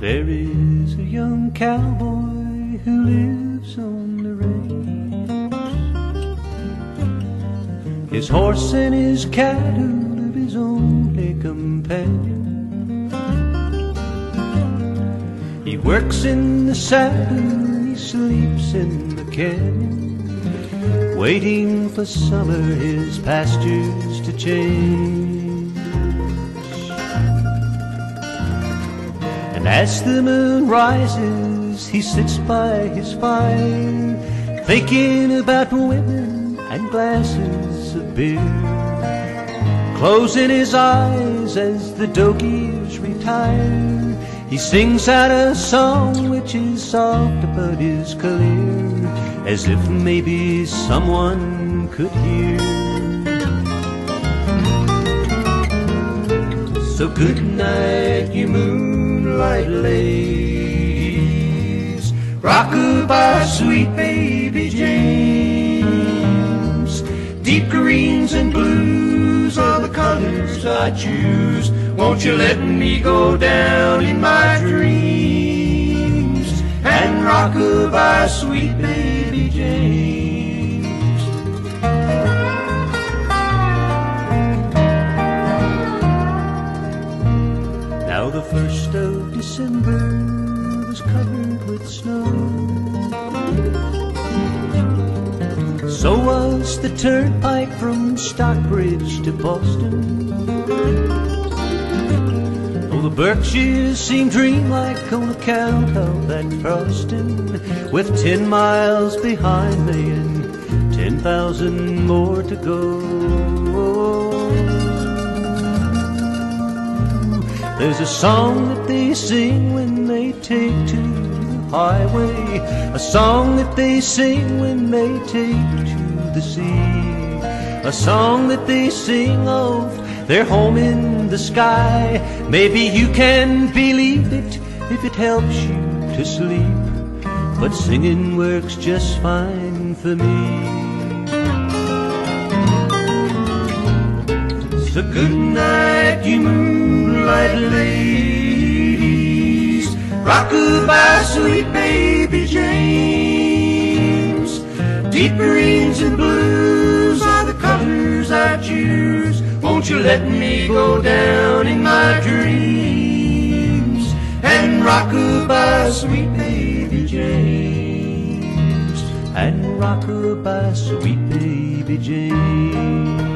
There is a young cowboy who lives on the range. His horse and his cattle are his only companion. He works in the saddle, he sleeps in the canyon, waiting for summer his pastures to change. And as the moon rises, he sits by his fire, thinking about women and glasses of beer, closing his eyes as the dogies retire. He sings out a song which is soft but is clear, as if maybe someone could hear. So good night, you moonlight ladies, rock-a-bye, sweet baby James. Deep greens and blues are the colors I choose. Won't you let me go down in my dreams and rock-a-bye, sweet baby James. Now the 1st of December was covered with snow, so was the turnpike from Stockbridge to Boston. Oh, the Berkshires seemed dreamlike on account of that frosting, with 10 miles behind me and 10,000 more to go. There's a song that they sing when they take to the highway, a song that they sing when they take to the sea, a song that they sing of their home in the sky. Maybe you can believe it if it helps you to sleep, but singing works just fine for me. So good night, you moonlight ladies, rock-a-bye, sweet baby James. Deep greens and blues are the colors I choose. Won't you let me go down in my dreams and rock-a-bye, sweet baby James, and rock-a-bye, sweet baby James.